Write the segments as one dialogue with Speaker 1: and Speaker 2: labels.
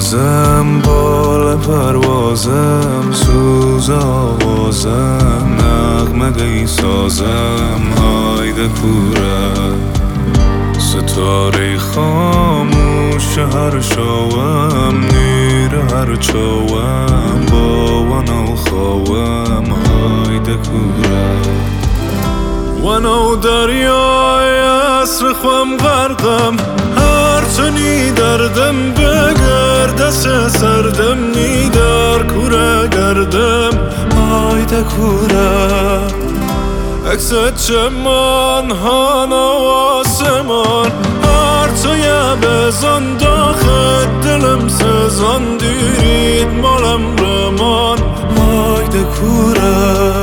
Speaker 1: نازم بال پروازم سوز آوازم نغمه سازم هایده کوره ستاره خاموش هر شوام نیر هر چوام با ونو خواهم هایده کوره ونو دریای عصر خوام غرقم هرچه نی دردم بگرد سردم نی در کوره گردم هایده کوره عکس چمان هانا و آسمان هرچه یه بزن داخل دلم سزان دیرید مالم رمان هایده کوره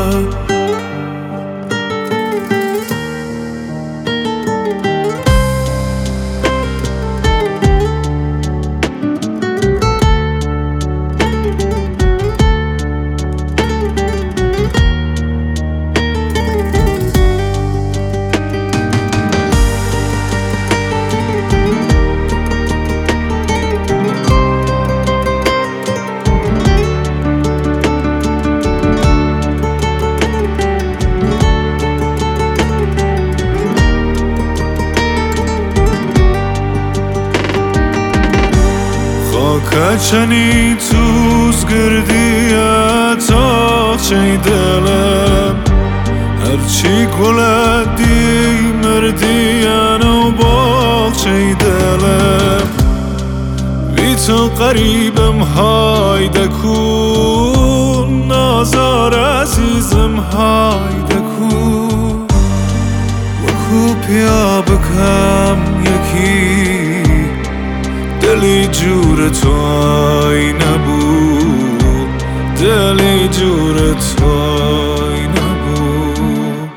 Speaker 1: کچنی توز گردیه تاقچه دلم هرچی گلدی مردیه نو باقچه دلم بی تو قریبم هایده کن نازار عزیزم هایده کن وکو پیا بکم یکی دلی جور تو آی نبود دلی جور تو آی نبود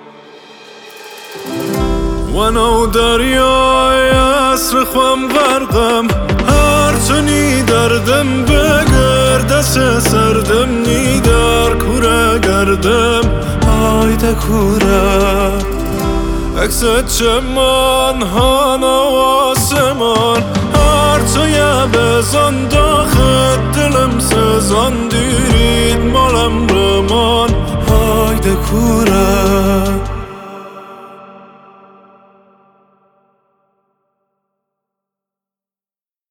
Speaker 1: ونو دریای عصر خوام غرقم هرچه نی دردم بگرد سردم نی در کوره گردم هایده کوره عکس چمان هانا و آسمان هرچه یه بزن داخل دلم سزان دیرید مالم رمان هایده کوره